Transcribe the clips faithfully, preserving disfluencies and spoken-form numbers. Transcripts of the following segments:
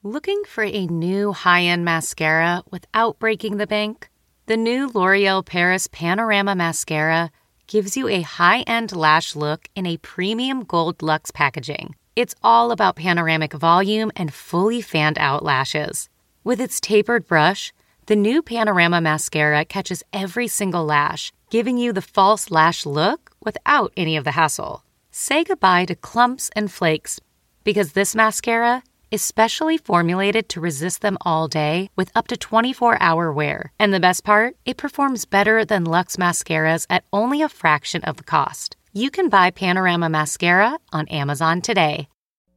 Looking for a new high-end mascara without breaking the bank? The new L'Oreal Paris Panorama Mascara gives you a high-end lash look in a premium gold luxe packaging. It's all about panoramic volume and fully fanned-out lashes. With its tapered brush, the new Panorama Mascara catches every single lash, giving you the false lash look without any of the hassle. Say goodbye to clumps and flakes, because this mascara is specially formulated to resist them all day with up to twenty-four hour wear. And the best part? It performs better than Luxe mascaras at only a fraction of the cost. You can buy Panorama Mascara on Amazon today.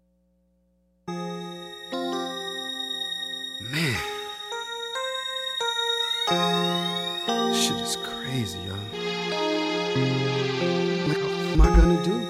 Man. Shit is crazy, yo. What am I gonna do?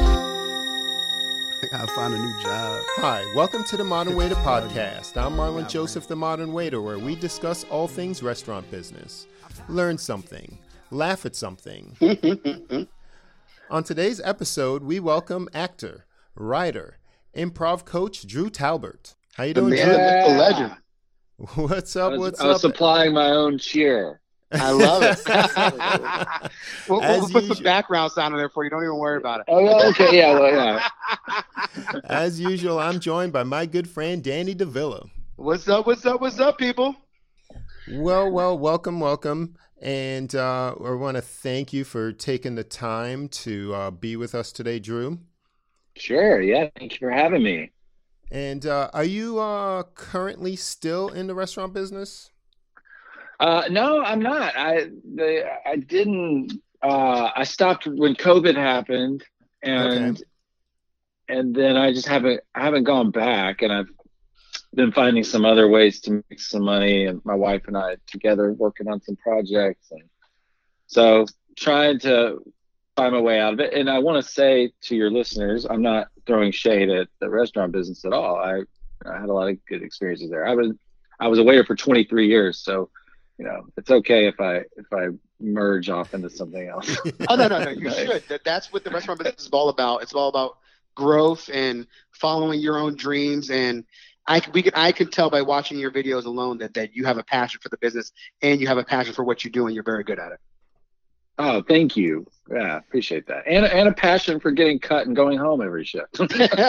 I gotta find a new job. Hi, welcome to the Modern Waiter Podcast. I'm Marlon Joseph, the Modern Waiter, where we discuss all things restaurant business. Learn something. Laugh at something. On today's episode, we welcome actor, writer, improv coach Drew Talbert. How you doing, the Drew? man, the legend. What's up? I was, What's I was up? supplying my own cheer. I love it. we'll, As we'll put usual. some background sound in there for you. Don't even worry about it. Oh, yeah, okay, yeah, well, yeah. As usual, I'm joined by my good friend Danny DeVilla. What's up? What's up? What's up, people? Well, well, welcome, welcome. And uh, I want to thank you for taking the time to uh, be with us today, Drew. Sure, yeah. Thank you for having me. And uh, are you uh, currently still in the restaurant business? Uh, no, I'm not. I the, I didn't. Uh, I stopped when COVID happened, and Okay. and then I just haven't. I haven't gone back, and I've been finding some other ways to make some money, and my wife and I together working on some projects, and so trying to find my way out of it. And I want to say to your listeners, I'm not throwing shade at the restaurant business at all. I I had a lot of good experiences there. I was I was a waiter for twenty-three years, so. You know, it's okay if I if I merge off into something else. Oh no, no, no. You should. That, that's what the restaurant business is all about. It's all about growth and following your own dreams. And I we can I can tell by watching your videos alone that that you have a passion for the business and you have a passion for what you do, and you're very good at it. Oh, thank you. Yeah, appreciate that. And and a passion for getting cut and going home every shift.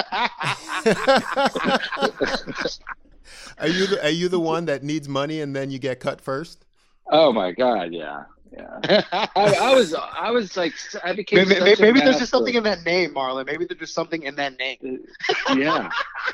Are you the, are you the one that needs money and then you get cut first? Oh my God, yeah, yeah. I, I was I was like I became maybe such maybe, a maybe there's just master. something in that name, Marlon. Maybe there's just something in that name. Yeah.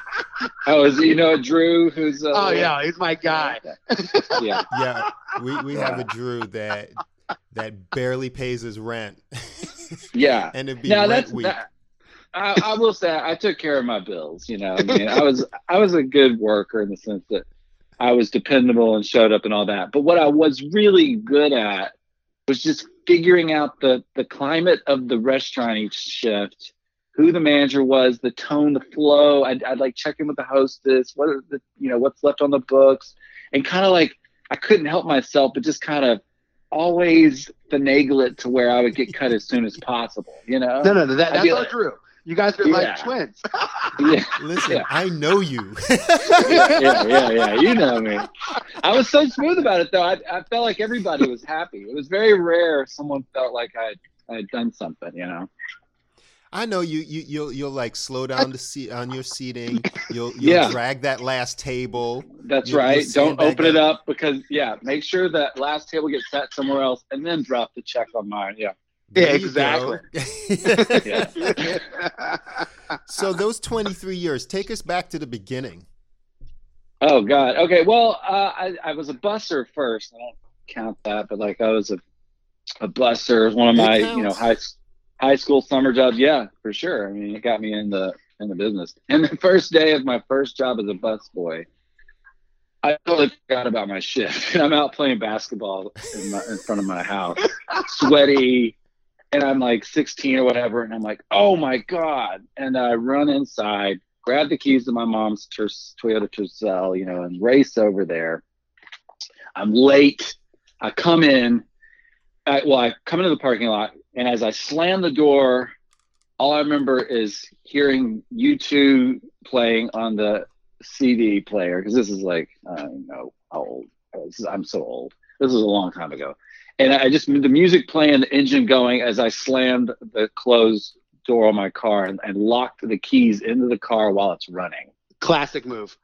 Oh, is you know Drew who's uh, Oh yeah, he's my guy. Yeah. Yeah, we, we have a Drew that that barely pays his rent. Yeah. And it'd be Now rent that's week. that, I, I will say I took care of my bills. You know, I mean, I was I was a good worker in the sense that I was dependable and showed up and all that. But what I was really good at was just figuring out the the climate of the restaurant each shift, who the manager was, the tone, the flow. I'd, I'd like check in with the hostess, what are the you know what's left on the books, and kind of like I couldn't help myself, but just kind of always finagle it to where I would get cut as soon as possible. You know? No, no, no. That, I'd that's be not like- true. You guys are Yeah. like twins. Yeah. Listen, Yeah. I know you. yeah, yeah, yeah. You know me. I was so smooth about it, though. I, I felt like everybody was happy. It was very rare someone felt like I I had done something, you know. I know you. You you'll you'll like slow down the seat on your seating. You'll you'll Yeah. drag that last table. That's You'll- you'll right. Don't sandbag open it that. up because yeah, make sure that last table gets set somewhere else, and then drop the check on mine. Yeah. Yeah, There you exactly. go. Yeah. So those twenty-three years, take us back to the beginning. Oh God. Okay. Well, uh, I I was a busser first. I don't count that, but like I was a a busser. One of It my counts. you know high high school summer jobs. Yeah, for sure. I mean, it got me in the in the business. And the first day of my first job as a busboy, I totally forgot about my shift. And I'm out playing basketball in, my, in front of my house, sweaty, and I'm like sixteen or whatever. And I'm like, oh my God. And I run inside, grab the keys to my mom's Ter- Toyota Tercel, you know, and race over there. I'm late. I come in. I, well, I come into the parking lot, and as I slam the door, all I remember is hearing U two playing on the C D player, because this is like, I don't know how old. This is, I'm so old. This was a long time ago. And I just, the music playing, the engine going as I slammed the closed door on my car and, and locked the keys into the car while it's running. Classic move.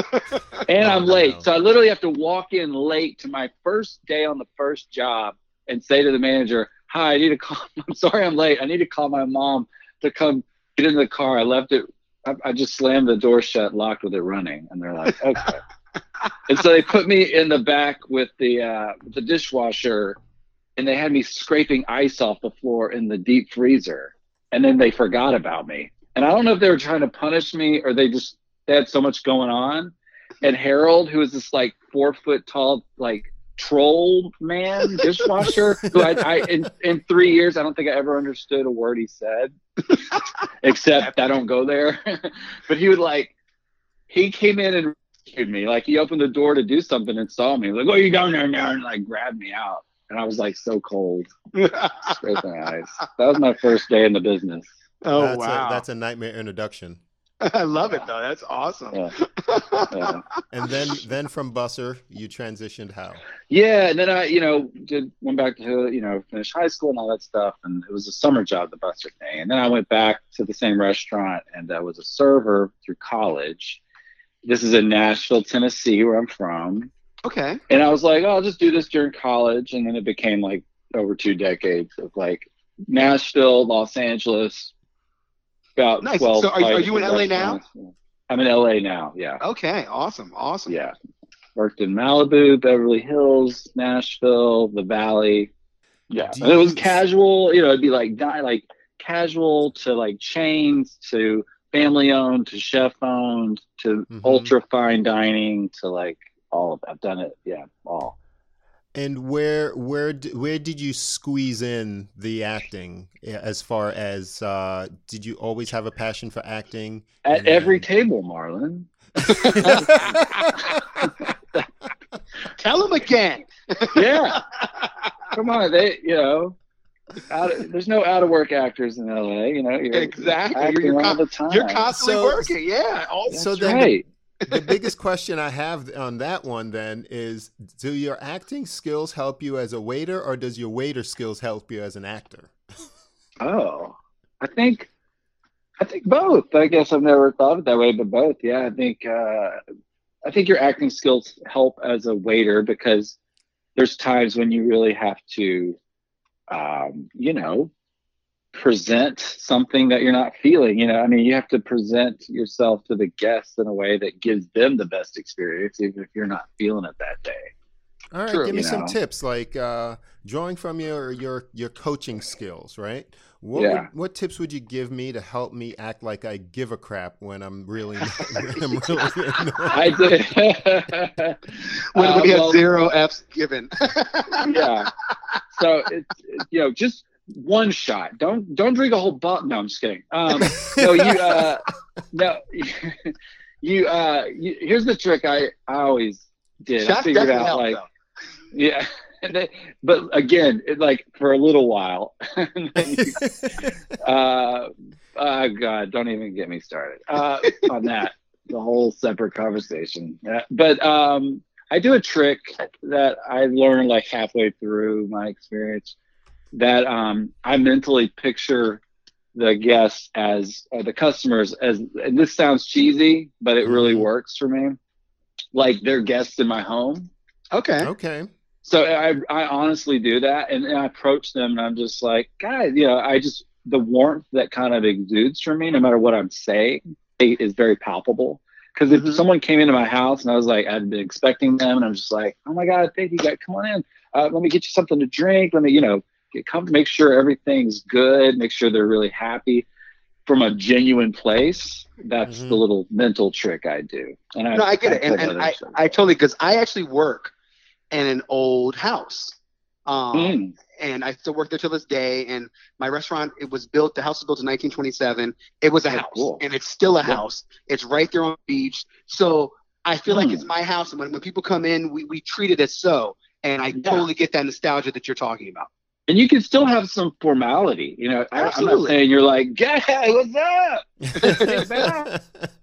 And I'm late. no. So I literally have to walk in late to my first day on the first job and say to the manager, hi, I need to call, I'm sorry I'm late. I need to call my mom to come get in the car. I left it, I, I just slammed the door shut, locked with it running. And they're like, okay. And so they put me in the back with the uh, the dishwasher, and they had me scraping ice off the floor in the deep freezer. And then they forgot about me. And I don't know if they were trying to punish me or they just, they had so much going on. And Harold, who was this like four foot tall, like troll man, dishwasher, who I, I in, in three years, I don't think I ever understood a word he said, except I don't go there. But he would like, he came in and rescued me. Like he opened the door to do something and saw me. Like, what are you doing there now? And like grabbed me out. And I was like so cold. Scraping ice. That was my first day in the business. Oh, that's wow. A, that's a nightmare introduction. I love it, though. That's awesome. Yeah. Yeah. And then, then from busser, you transitioned how? Yeah, and then I, you know, did went back to, you know, finish high school and all that stuff, and it was a summer job, the busser thing. And then I went back to the same restaurant, and I was a server through college. This is in Nashville, Tennessee, where I'm from. Okay. And I was like, oh, I'll just do this during college, and then it became like over two decades of like Nashville, Los Angeles. About Nice. twelve. So are, are flights you in of L A now? restaurants. I'm in L A now. Yeah. Okay. Awesome. Awesome. Yeah. Worked in Malibu, Beverly Hills, Nashville, the Valley. Yeah. Do And it was you- casual, you know, it'd be like di- like casual to like chains to family owned to chef owned to Mhm. ultra fine dining to like all of I've done it. Yeah. All. And where where d- where did you squeeze in the acting? As far as uh, did you always have a passion for acting? At And every then- table, Marlon. Tell him again. Yeah. Come on, they, you know, out of, there's no out of work actors in L A. You know, you're Exactly. acting You're, you're, all con- the time. you're constantly So- working. Yeah. All, So That's then right. the biggest question I have on that one then is, do your acting skills help you as a waiter, or does your waiter skills help you as an actor? Oh, I think, I think both. I guess I've never thought of it that way, but both. Yeah, I think, uh, I think your acting skills help as a waiter because there's times when you really have to, um, you know, present something that you're not feeling. You know, I mean, you have to present yourself to the guests in a way that gives them the best experience, even if you're not feeling it that day. All right, True. give me You some know. tips, like uh, drawing from your your your coaching skills, right? What Yeah. would, what tips would you give me to help me act like I give a crap when I'm really when I'm really I did. when, Uh, when he has well, zero F's given. yeah. So it's, it's you know just one shot. Don't don't drink a whole bottle. No, I'm just kidding. Um, no, you uh, no, you uh, you, here's the trick. I I always did. I Shots figured definitely out help, like though. yeah. And they- but again, it, like for a little while. And then you- uh, oh God, don't even get me started uh, on that. The whole separate conversation. Uh, but um, I do a trick that I learned like halfway through my experience that um, I mentally picture the guests as or the customers as, and this sounds cheesy, but it really Mhm. works for me. Like they're guests in my home. Okay. Okay. So I, I honestly do that, and, and I approach them, and I'm just like, guys, you know, I just the warmth that kind of exudes from me, no matter what I'm saying, is very palpable. Because if Mhm. someone came into my house and I was like, I'd been expecting them, and I'm just like, oh my God, thank you, guys, come on in, uh, let me get you something to drink, let me, you know, get, come make sure everything's good, make sure they're really happy from a genuine place. That's Mhm. the little mental trick I do. And I, No, I get it, and, told and others I, as I totally because I actually work in an old house, um, Mm. and I still work there till this day. And my restaurant, it was built. The house was built in nineteen twenty-seven. It was a Oh, house, cool. and it's still a Yeah. house. It's right there on the beach. So I feel like Mm. it's my house, and when, when people come in, we we treat it as so. And I Yeah. totally get that nostalgia that you're talking about. And you can still have some formality, you know. I, I'm not Absolutely. saying you're like, "Hey, what's up?"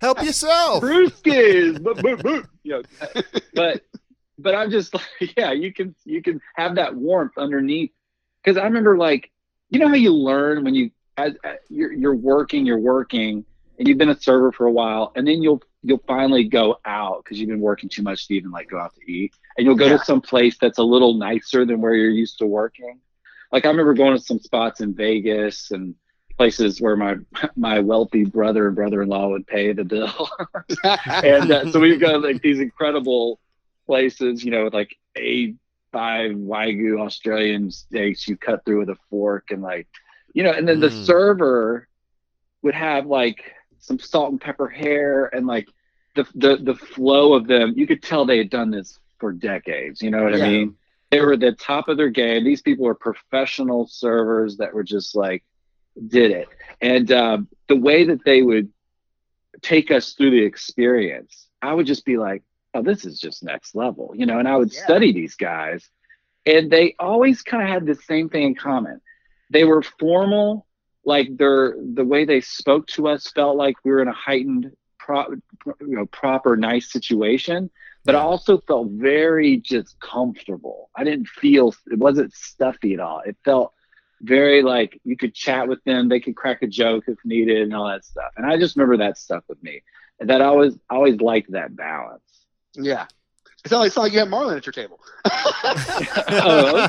Help yourself. Brewskis. Boop, boop, boop. You know, but but I'm just like, yeah, you can you can have that warmth underneath. Because I remember, like, you know how you learn when you as, as you're you're working, you're working, and you've been a server for a while, and then you'll you'll finally go out because you've been working too much to even like go out to eat, and you'll go Yeah. to some place that's a little nicer than where you're used to working. Like I remember going to some spots in Vegas and places where my my wealthy brother and brother-in-law would pay the bill, and uh, so we've got like these incredible places, you know, with like A five Wagyu Australian steaks you cut through with a fork, and like, you know, and then the Mm. server would have like some salt and pepper hair, and like the the the flow of them, you could tell they had done this for decades. You know what Yeah. I mean? They were at the top of their game. These people were professional servers that were just like did it, and um, the way that they would take us through the experience, I would just be like, oh, this is just next level, you know. And I would Yeah. study these guys, and they always kind of had the same thing in common. They were formal, like their the way they spoke to us felt like we were in a heightened, pro, you know, proper, nice situation. But I Yeah. also felt very just comfortable. I didn't feel it wasn't stuffy at all. It felt very like you could chat with them. They could crack a joke if needed and all that stuff. And I just remember that stuff with me. And that I always always liked that balance. Yeah. It's not like, it's not like you have Marlon at your table. Oh,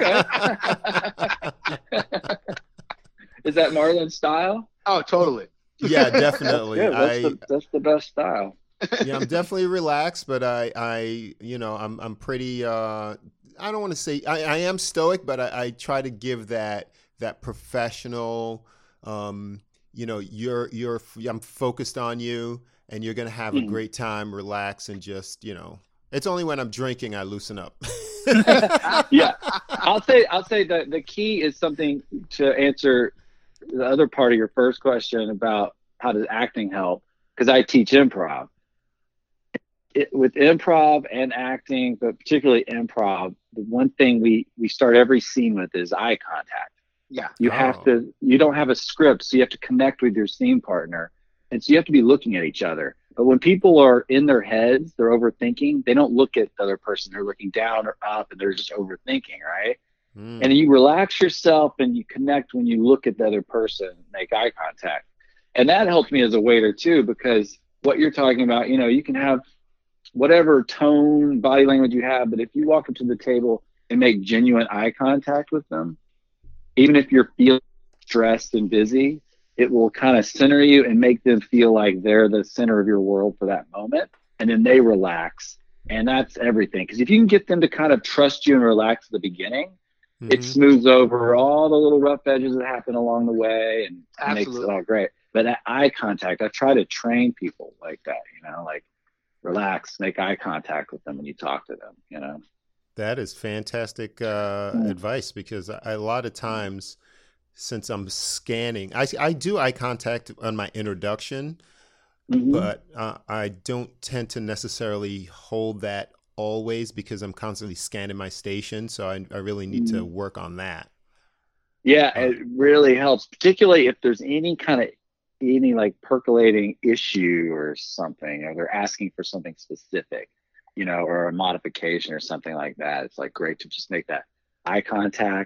okay. Is that Marlon's style? Oh, totally. Yeah, definitely. That's, good. That's, I the, that's the best style. yeah, I'm definitely relaxed, but I I you know I'm I'm pretty. Uh, I don't want to say I, I am stoic, but I, I try to give that that professional. Um, you know, you're you're I'm focused on you, and you're gonna have a Mhm. great time, relax, and just you know. It's only when I'm drinking I loosen up. Yeah, I'll say I'll say that the key is something to answer the other part of your first question about how does acting help, because I teach improv. It, with improv and acting, but particularly improv, the one thing we we start every scene with is eye contact. Yeah. You Oh. have to, you don't have a script, so you have to connect with your scene partner, and so you have to be looking at each other. But when people are in their heads, they're overthinking, they don't look at the other person. They're looking down or up, and they're just overthinking, right? Mm. And you relax yourself and you connect when you look at the other person, make eye contact. And that helps me as a waiter too, because what you're talking about, you know, you can have whatever tone, body language you have, but if you walk up to the table and make genuine eye contact with them, even if you're feeling stressed and busy, it will kind of center you and make them feel like they're the center of your world for that moment. And then they relax. And that's everything. Because if you can get them to kind of trust you and relax at the beginning, it Mhm. smooths over all the little rough edges that happen along the way and makes it Absolutely. all great. But that eye contact, I try to train people like that, you know, like relax, make eye contact with them when you talk to them, you know. That is fantastic uh, Mm. advice, because I, a lot of times, since I'm scanning, I, I do eye contact on my introduction, Mhm. but uh, I don't tend to necessarily hold that always because I'm constantly scanning my station. So I, I really need to work on that. Yeah, it really helps, particularly if there's any kind of any like percolating issue or something, or they're asking for something specific, you know, or a modification or something like that. It's like great to just make that eye contact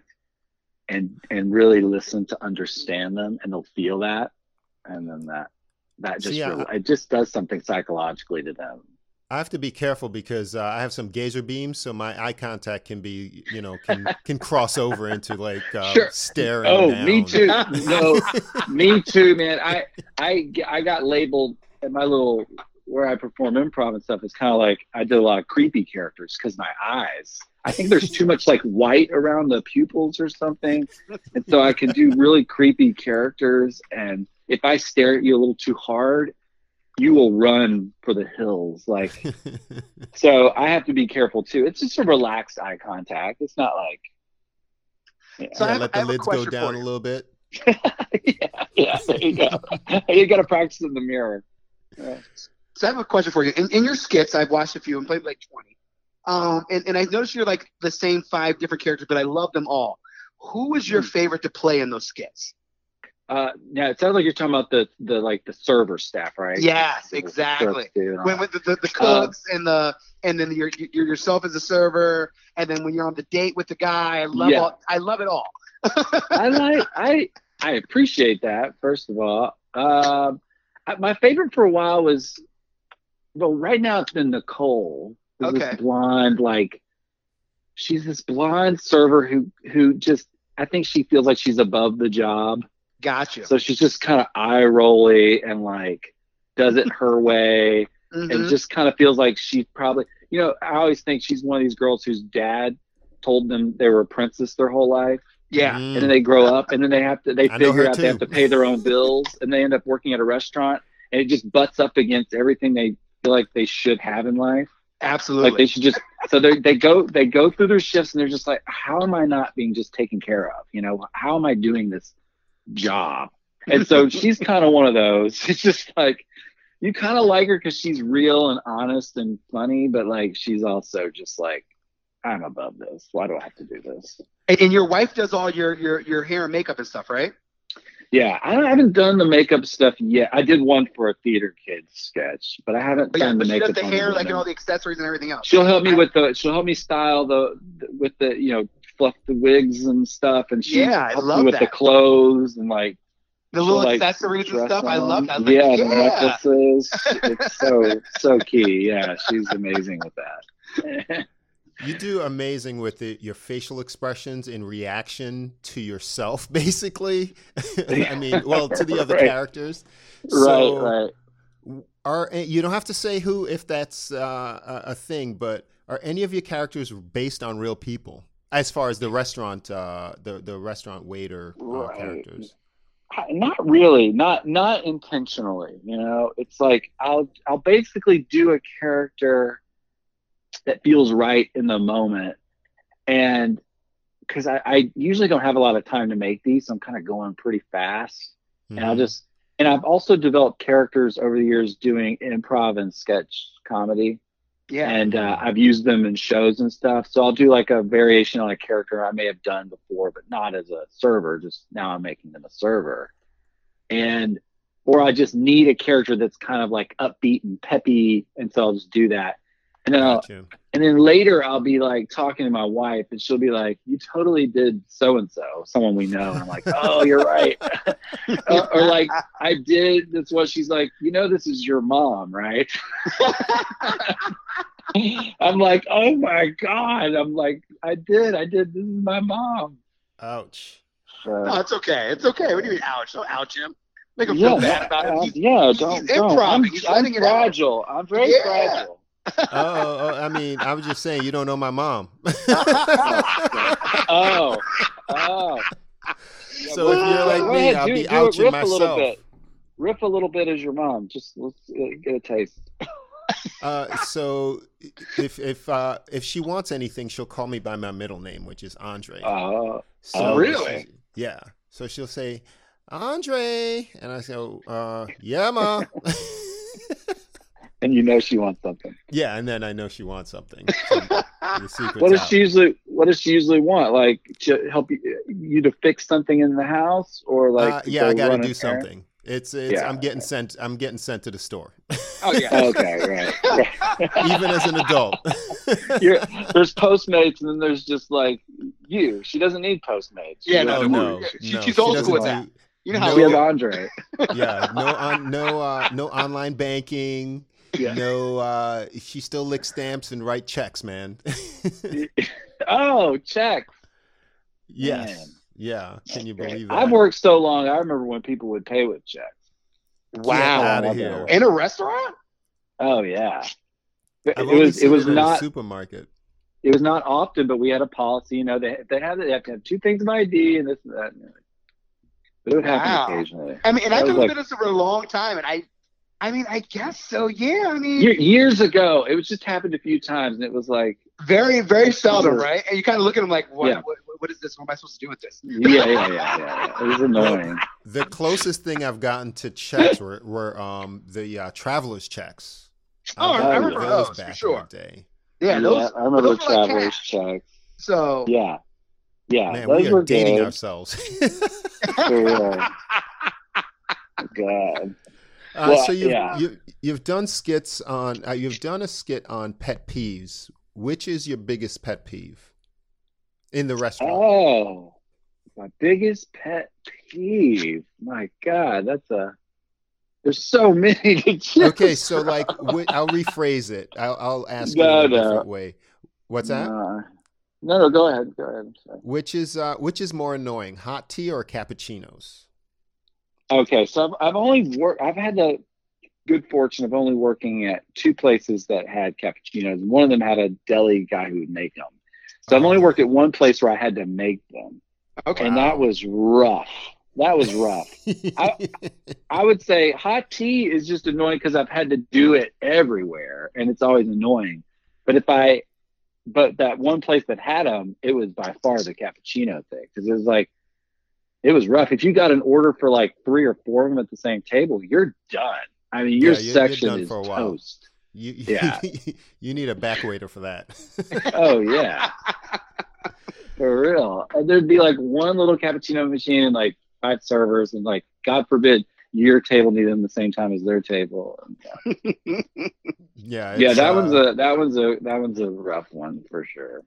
and and really listen to understand them, and they'll feel that, and then that that So, just yeah, really, it just does something psychologically to them. I have to be careful because uh, I have some gazer beams, so my eye contact can be, you know, can can cross over into like uh, Sure. staring. Oh, down. me too. No, me too, man. I I I got labeled at my little where I perform improv and stuff. It's kind of like I did a lot of creepy characters because my eyes. I think there's too much like white around the pupils or something, and so I can do really creepy characters. And if I stare at you a little too hard, you will run for the hills. Like, so I have to be careful too. It's just a relaxed eye contact. It's not like. Yeah. So I Yeah, have- let I the have a lids go question down for a you. little bit. yeah, yeah, there you go. You got to practice in the mirror. Yeah. So I have a question for you. In, in your skits, I've watched a few and played like twenty. Um, and, and I noticed you're like the same five different characters, but I love them all. Who was your Hmm. favorite to play in those skits? Uh, yeah, it sounds like you're talking about the the like the server staff, right? Yes, The exactly. cooks and all When that. with the, the, the cooks and the and then you're, you're yourself as a server, and then when you're on the date with the guy, I love Yeah. all, I love it all. I like I I appreciate that. First of all, um, I- my favorite for a while was, well, right now it's been Nicole. Who's Okay. This blonde, like, she's this blonde server who who just, I think she feels like she's above the job. Gotcha. So she's just kind of eye rolly and like does it her way, Mhm. and just kind of feels like she probably, you know, I always think she's one of these girls whose dad told them they were a princess their whole life. yeah. Mm. And then they grow up, and then they have to they I know figure her out they have too. to pay their own bills, and they end up working at a restaurant, and it just butts up against everything they feel like they should have in life. Absolutely. Like they should just, so they they go they go through their shifts, and they're just like, how am I not being just taken care of? You know, how am I doing this job? And so she's kind of one of those. She's just like, you kind of like her because she's real and honest and funny, but like she's also just like, I'm above this. Why do I have to do this? and, and your wife does all your, your your hair and makeup and stuff, right? Yeah, I, don't, I haven't done the makeup stuff yet. I did one for a theater kids sketch, but I haven't But yeah, done but the she makeup. does the on hair, like, women. and all the accessories and everything else. She'll help me with the. She'll help me style the with the you know fluff the wigs and stuff, and she Yeah, I helps love me with that. the clothes and like The little she'll, like, accessories and dress stuff. I them. love that. I was like, yeah, yeah. the necklaces. It's so so key. Yeah, she's amazing with that. You do amazing with the, your facial expressions in reaction to yourself, basically. I mean, well, to the other Right. characters. So right, right. Are you don't have to say who if that's uh, a a thing, but are any of your characters based on real people? As far as the restaurant, uh, the the restaurant waiter uh, Right. characters. Not really, not not intentionally. You know, it's like I'll I'll basically do a character that feels right in the moment, and because I, I usually don't have a lot of time to make these, so I'm kind of going pretty fast, and I'll Mhm. just and I've also developed characters over the years doing improv and sketch comedy. Yeah. And uh, I've used them in shows and stuff. So I'll do like a variation on a character I may have done before, but not as a server. Just now I'm making them a server. And, or I just need a character that's kind of like upbeat and peppy. And so I'll just do that. And then I'll, Gotcha. and then later I'll be like talking to my wife and she'll be like, you totally did so-and-so, someone we know. And I'm like, oh, you're right. or, or like I did. That's what she's like, you know, this is your mom, right? I'm like, oh my God. I'm like, I did, I did. This is my mom. Ouch. So, No, it's okay. It's okay. What do you mean, ouch? Don't ouch him. Make him yeah, feel bad about uh, it. He's, yeah, he's don't, improv. don't. I'm, He's I'm letting it out. fragile. I'm very Yeah. fragile. Oh, oh, oh, I mean, I was just saying, you don't know my mom. Oh, oh. So if you're like Go me, ahead, I'll do, be do it, ouching riff a little myself. bit. Riff a little bit as your mom. Just let's uh, get a taste. Uh, so if if uh, if she wants anything, she'll call me by my middle name, which is Andre. Uh, So oh, really? she- yeah. So she'll say, Andre, and I go, uh, yeah, ma. and you know she wants something. Yeah, and then I know she wants something. So the secret's What does out. she usually? What does she usually want? Like to help you, you to fix something in the house, or like? Uh, to yeah, go I got to run do an errand? something. It's it's Yeah. I'm getting sent. I'm getting sent to the store, Oh, yeah. Okay, right. even as an adult. You're, there's Postmates, and then there's just like you. She doesn't need Postmates. Yeah, no, no, no, no. She- no, she's she old doesn't school with do- that. You know how She no- has Andre. Yeah, no on no uh no online banking. Yeah. No, uh she still licks stamps and write checks, man. Oh, check. Yes. Man. Yeah. Can you believe that? I've worked so long. I remember when people would pay with checks. Wow. Get outta I've here. been- In a restaurant? Oh yeah. It, I've it only was. It seen was it at a not. supermarket. It was not often, but we had a policy. You know, they they had they have to have two things of I D and this and that. But it would happen Wow. occasionally. I mean, and That I've was been like- with this for a long time, and I, I mean, I guess so. Yeah, I mean, Ye- Years ago, it was just happened a few times, and it was like, very, very seldom, right? And you kind of look at them like, what, Yeah. what, what is this? What am I supposed to do with this? yeah, yeah, yeah, yeah. yeah. It was annoying. The closest thing I've gotten to checks were, were um the uh, traveler's checks. Oh, I I remember remember those, for back sure. in the day. Yeah, those. I remember those were like travelers cash. checks. So Yeah, yeah. Man, those we were are dating good. ourselves. They were. God. Uh, Well, so you've, yeah. you, you've done skits on, uh, you've done a skit on pet peeves. Which is your biggest pet peeve in the restaurant? Oh, my biggest pet peeve. My God, that's a. There's so many to choose Okay, so from. like, wh- I'll rephrase it. I'll, I'll ask you No, in a no. different way. What's that? Uh, no, no, go ahead. Go ahead. I'm sorry. Which is uh, which is more annoying, hot tea or cappuccinos? Okay, so I've, I've only worked. I've had the good fortune of only working at two places that had cappuccinos. One of them had a deli guy who would make them. So I've only Oh. worked at one place where I had to make them, Okay. and that was rough. That was rough. I, I would say hot tea is just annoying because I've had to do it everywhere, and it's always annoying. But if I, but that one place that had them, it was by far the cappuccino thing because it was like, it was rough. If you got an order for like three or four of them at the same table, you're done. I mean, your Yeah, you're- you're section done is for a while. toast. You, you, Yeah. you need a back waiter for that. Oh yeah, for real. And there'd be like one little cappuccino machine and like five servers, and like God forbid your table needed them the same time as their table. And, yeah, Yeah, yeah, it's, that uh, one's a that one's a that one's a rough one for sure.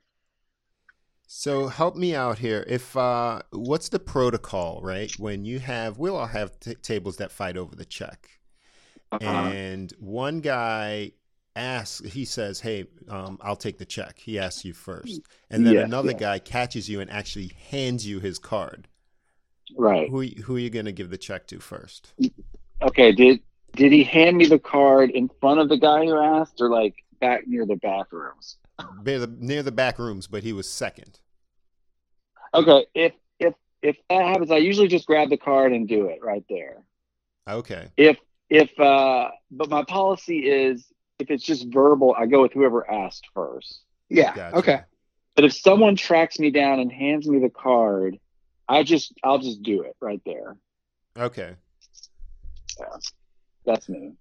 So help me out here. If uh, what's the protocol, right? When you have, we'll all have t- tables that fight over the check, Uh-huh. and one guy asks, he says, "Hey, um, I'll take the check." He asks you first, and then Yes, another yes. guy catches you and actually hands you his card. Right. Who who are you going to give the check to first? Okay. Did did he hand me the card in front of the guy who asked, or like back near the bathrooms? Near the, near the back rooms, but he was second. Okay. If if if that happens, I usually just grab the card and do it right there. Okay. If if uh, but my policy is if it's just verbal, I go with whoever asked first. Yeah. Gotcha. Okay. But if someone tracks me down and hands me the card, I just I'll just do it right there. Okay. Yeah. That's me.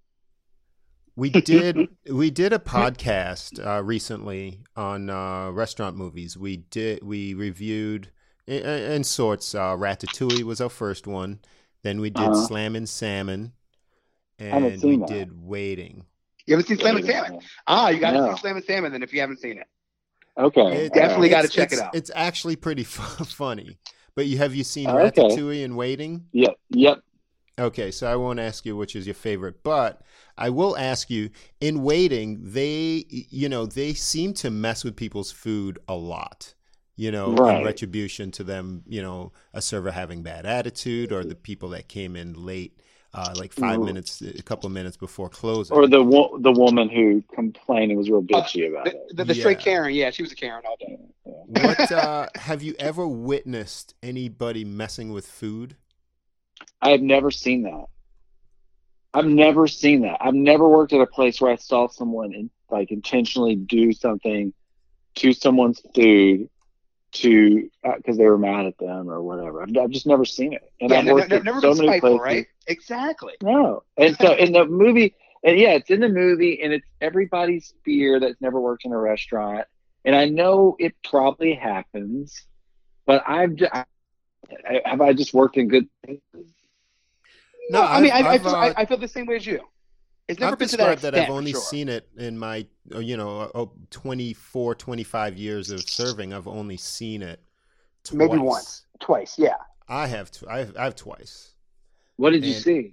We did we did a podcast uh, recently on uh, restaurant movies. We did we reviewed in, in sorts. Uh, Ratatouille was our first one. Then we did Uh-huh. Slammin' Salmon, haven't and seen we that. did Waiting. You haven't seen Slam and Salmon? Ah, you got to No. see Slam and Salmon then if you haven't seen it. Okay. It- Definitely it's- gotta check it it's- out. It's actually pretty fu- funny. But you have you seen Oh, okay. Ratatouille and Waiting? Yep. Yep. Okay, so I won't ask you which is your favorite, but I will ask you, in Waiting, they, you know, they seem to mess with people's food a lot, you know, Right. in retribution to them, you know, a server having bad attitude or the people that came in late, uh, like five Mhm. minutes, a couple of minutes before closing. Or the wo- the woman who complained and was real bitchy about The, it. the, the straight Yeah. Karen, yeah, she was a Karen all day. What, uh, have you ever witnessed anybody messing with food? I have never seen that. I've never seen that. I've never worked at a place where I saw someone in, like intentionally do something to someone's food to because they were mad at them or whatever. I've, I've just never seen it. And Yeah, I've ne- worked ne- at never so been many spiteful, places. right? Exactly. No. And so in the movie, and yeah, it's in the movie, and it's everybody's fear that's never worked in a restaurant. And I know it probably happens, but I've I, have I just worked in good places. No, I mean, I, I've- I, I've, feel, uh, I, I feel the same way as you. It's never I've been to that described extent. that I've for only sure. seen it in my, uh, you know, uh, twenty-four, twenty-five years of serving. I've only seen it twice. Maybe once, twice, yeah. I have, tw- I have, I have twice. What did you And- see?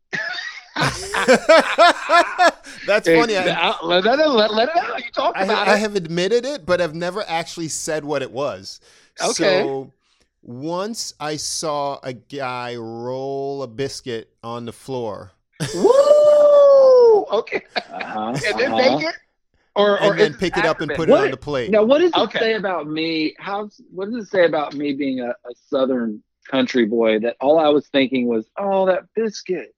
That's funny. I, Let, let, it- let, let it out. You talked I, about I it. have admitted it, but I've never actually said what it was. Okay. So once I saw a guy roll a biscuit on the floor. Woo! Okay. Uh-huh, And then uh-huh. make it? Or, or and then is pick it up and after put that? it on the plate. Now, what does it Okay. say about me? How? What does it say about me being a, a Southern country boy? That all I was thinking was, "Oh, that biscuit."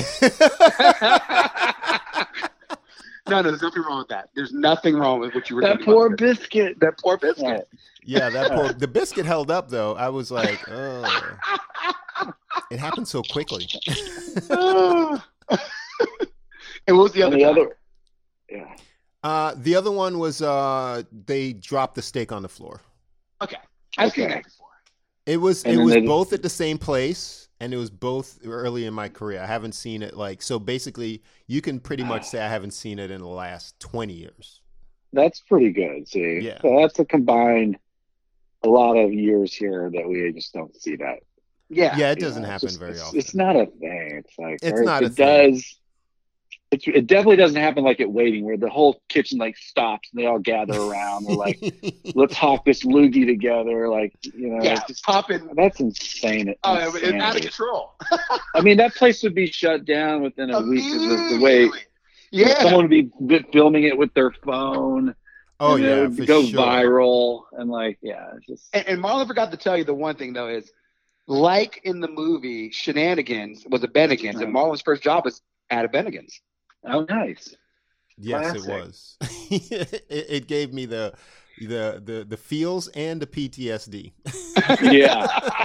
No, no, there's nothing wrong with that. There's nothing wrong with what you were That thinking poor about. biscuit. That poor biscuit. Right. Yeah, that poor, the biscuit held up though. I was like, oh, it happened so quickly. And what was the And other the time? other, yeah. Uh, the other one was uh, they dropped the steak on the floor. Okay. I've seen Okay. that before. It was And it then was they- both at the same place, and it was both early in my career. I haven't seen it like so. Basically, you can pretty much say I haven't seen it in the last twenty years. That's pretty good. See, Yeah. so that's a combined a lot of years here that we just don't see that. Yeah. Yeah, it you doesn't know, it's happen just- very it's, often. It's not a thing. It's like It's or not a it thing. does. It's, it definitely doesn't happen like at Waiting, where the whole kitchen like stops and they all gather around. They're like, let's hawk this loogie together. Like, you know, Yeah. it's just, Popping. that's insane. Oh, it- it's out of insanity. control. I mean, that place would be shut down within a week because of the way Immediately. Yeah. someone would be vi- filming it with their phone. Oh and it yeah, would for go sure. viral and like, yeah, it's just And, and Marlon forgot to tell you the one thing though is, like in the movie Shenanigans was a Bennigan's, and Marlon's first job was at a Bennigan's. oh nice. Yes, Classic. it was. it, it gave me the the the the feels and the P T S D. Yeah.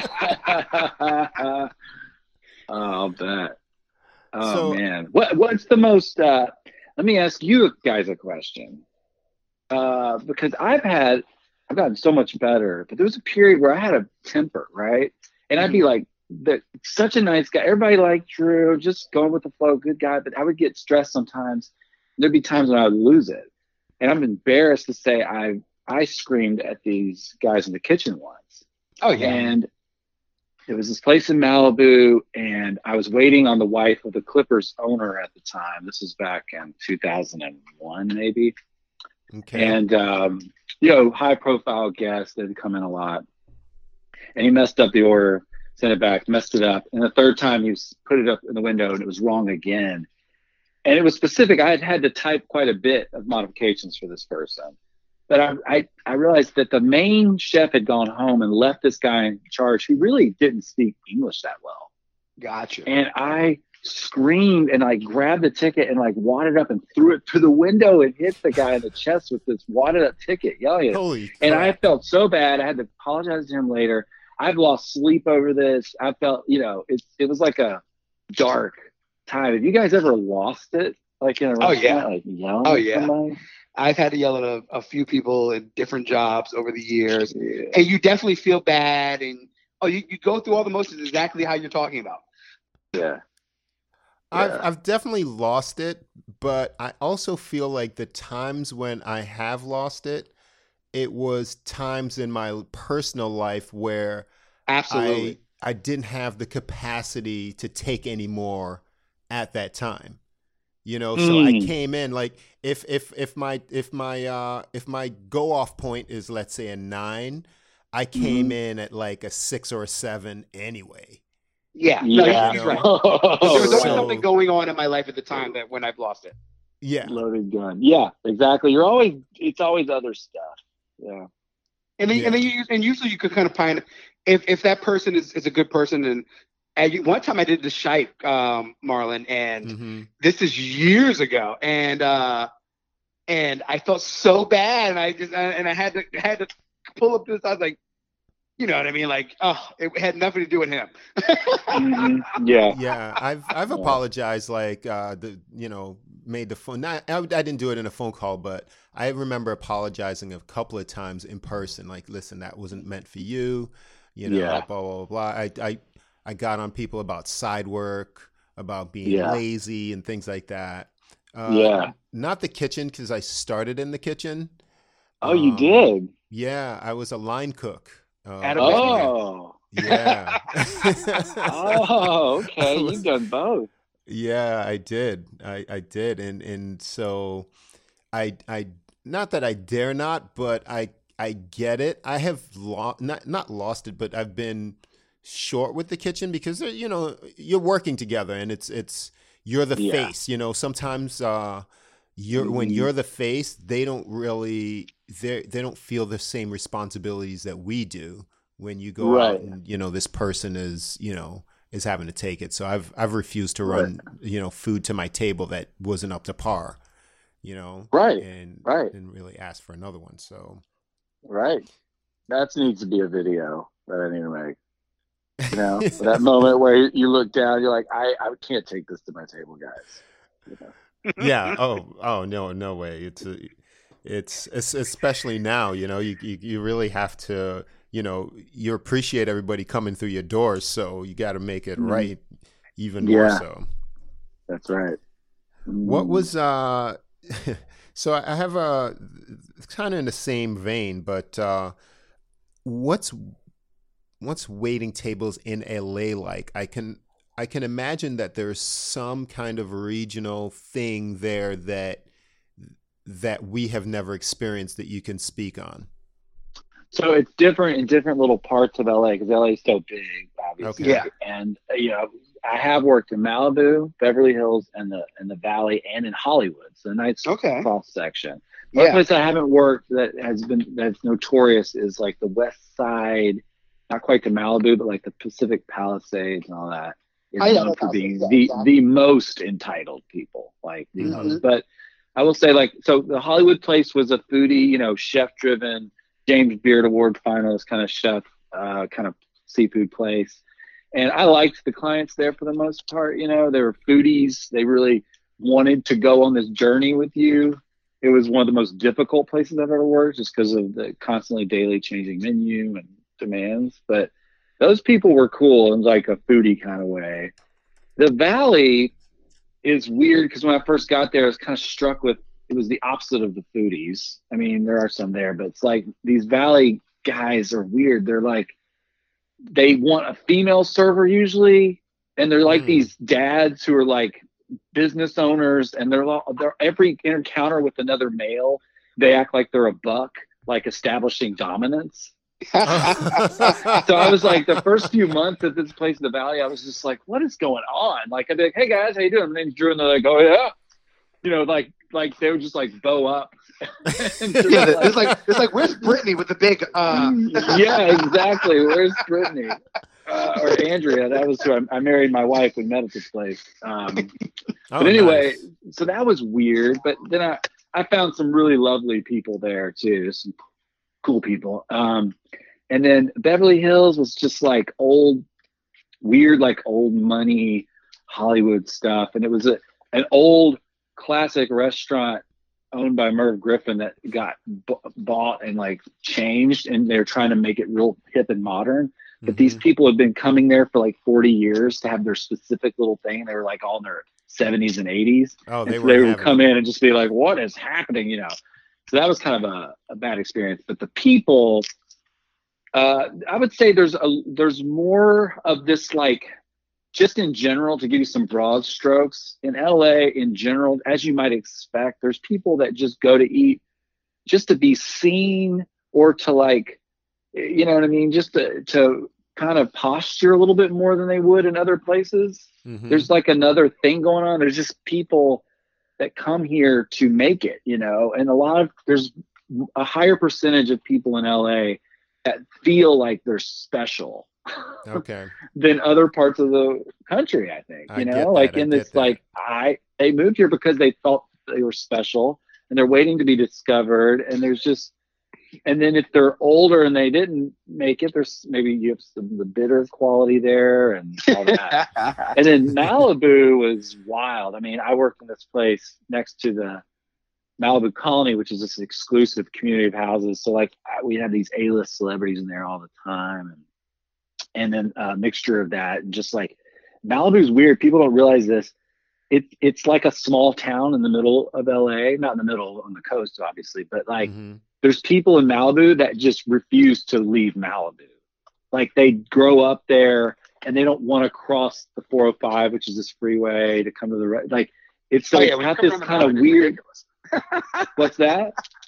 oh, I'll bet. Oh So- man, what what's the most? Uh, let me ask you guys a question, uh, because I've had I've gotten so much better, but there was a period where I had a temper, right? And I'd be like, the, such a nice guy. Everybody liked Drew, just going with the flow, good guy. But I would get stressed sometimes. There'd be times when I would lose it, and I'm embarrassed to say I I screamed at these guys in the kitchen once. Oh yeah. And it was this place in Malibu, and I was waiting on the wife of the Clippers owner at the time. This was back in two thousand one, maybe. Okay. And, um, you know, high profile guest that had come in a lot. And he messed up the order, sent it back, messed it up. And the third time he was, put it up in the window and it was wrong again. And it was specific. I had had to type quite a bit of modifications for this person. But I, I, I realized that the main chef had gone home and left this guy in charge who really didn't speak English that well. Gotcha. And I screamed and I grabbed the ticket and like wadded up and threw it through the window and hit the guy in the chest with this wadded up ticket, yelling at him. Holy And I crap. felt so bad. I had to apologize to him later. I've lost sleep over this. I felt, you know, it, it was like a dark time. Have you guys ever lost it? Like in a Oh, restaurant, yeah. like yelling Oh, at yeah. somebody? I've had to yell at a, a few people in different jobs over the years, Yeah. and you definitely feel bad, and oh, you, you go through all the motions exactly how you're talking about. Yeah. I've Yeah. I've definitely lost it, but I also feel like the times when I have lost it, it was times in my personal life where Absolutely. I I didn't have the capacity to take any more at that time. You know, so I Mm. came in like if if if my if my uh if my go off point is let's say a nine, I came Mhm. in at like a six or a seven anyway. Yeah. No, Yeah. he's, he's right. Oh, There was always So- something going on in my life at the time that when I've lost it. Yeah. loaded gun. Yeah, exactly. You're always, it's always other stuff. Yeah. And then, Yeah. and then you, and usually you could kind of find if if that person is, is a good person. And, and you, one time I did the shite, um, Marlon, and hmm this is years ago, and uh, and I felt so bad, and I just and I had to had to pull up this. I was like, you know what I mean? Like, oh, it had nothing to do with him. Mhm. Yeah. Yeah, I've I've Yeah. apologized like uh the you know made the phone. Not, I, I didn't do it in a phone call, but I remember apologizing a couple of times in person. Like, listen, that wasn't meant for you. You know, Yeah. blah blah blah. I I I got on people about side work, about being Yeah. lazy and things like that. Uh, Yeah. Not the kitchen because I started in the kitchen. Oh, you Um, did? Yeah, I was a line cook. Uh, At a Oh. yeah. Oh, okay. You've done both. Yeah, I did. I, I did. And and so I I not that I dare not, but I I get it. I have lo- not not lost it, but I've been short with the kitchen because they're, you know, you're working together and it's it's you're the Yeah. face, you know. Sometimes uh you're when Mhm. you're the face, they don't really they they don't feel the same responsibilities that we do when you go out Right. and you know this person is, you know, is having to take it. So I've I've refused to run, you know, food to my table that wasn't up to par, you know, Right. and Right. didn't really ask for another one. So Right. That needs to be a video that I need to make. You know, that moment where you look down, you're like, I, I can't take this to my table, guys. You know? yeah. Oh, oh no, no way. It's a, it's it's especially now, you know, you, you you really have to you know, you appreciate everybody coming through your doors, so you got to make it mm-hmm. right, even yeah. more so. That's right. Mm-hmm. What was uh? So I have a kind of in the same vein, but uh, what's what's waiting tables in L A like? I can I can imagine that there's some kind of regional thing there that that we have never experienced that you can speak on. So it's different in different little parts of L A because L A is so big, obviously. Okay. Yeah. And you know, I have worked in Malibu, Beverly Hills, and the and the Valley, and in Hollywood. So a nice okay. cross section. One yeah. place I haven't worked that has been that's notorious is like the West Side, not quite the Malibu, but like the Pacific Palisades and all that. Is I known for being the the most entitled people, like the mm-hmm. most. But I will say, like, so the Hollywood place was a foodie, you know, chef-driven, James Beard Award finalist kind of chef, uh, kind of seafood place. And I liked the clients there for the most part. You know, they were foodies. They really wanted to go on this journey with you. It was one of the most difficult places I've ever worked just because of the constantly daily changing menu and demands. But those people were cool in like a foodie kind of way. The Valley is weird because when I first got there, I was kind of struck with it was the opposite of the foodies. I mean, there are some there, but it's like these Valley guys are weird. They're like, they want a female server usually, and they're like mm. these dads who are like business owners, and they're, they're every encounter with another male, they act like they're a buck, like establishing dominance. So I was like, the first few months at this place in the Valley, I was just like, what is going on? Like, I'd be like, hey guys, how you doing? My name's Drew. And they're like, oh yeah. You know, like, like they would just like bow up. Yeah, like, it's like, it's like, where's Brittany with the big, uh. Yeah, exactly. Where's Brittany? Uh, or Andrea. That was who I, I married my wife. We met at this place. Um, oh, but anyway, nice. So that was weird. But then I, I found some really lovely people there too. Some cool people. Um, and then Beverly Hills was just like old, weird, like old money Hollywood stuff. And it was a, an old classic restaurant owned by Merv Griffin that got b- bought and like changed. And they're trying to make it real hip and modern. But mm-hmm. these people had been coming there for like forty years to have their specific little thing. They were like all in their seventies and eighties. Oh, they, and were so they would come in and just be like, what is happening? You know? So that was kind of a, a bad experience. But the people, uh, I would say there's a there's more of this, like, just in general, to give you some broad strokes, in L A in general, as you might expect, there's people that just go to eat just to be seen or to, like, you know what I mean? Just to, to kind of posture a little bit more than they would in other places. Mm-hmm. There's like another thing going on. There's just people that come here to make it, you know, and a lot of, there's a higher percentage of people in L A that feel like they're special okay. than other parts of the country, I think, you I know, like in this, like I, they moved here because they thought they were special and they're waiting to be discovered. And there's just, and then if they're older and they didn't make it, there's maybe you have some the bitter quality there and all that. And then Malibu was wild. I mean, I worked in this place next to the Malibu Colony, which is this exclusive community of houses. So like we had these A-list celebrities in there all the time, and and then a mixture of that. And just like Malibu's weird. People don't realize this. It, it's like a small town in the middle of L A, not in the middle on the coast, obviously, but like. Mm-hmm. There's people in Malibu that just refuse to leave Malibu. Like they grow up there and they don't want to cross the four oh five, which is this freeway, to come to the right. Like it's like oh, yeah, got this kind of weird. What's that?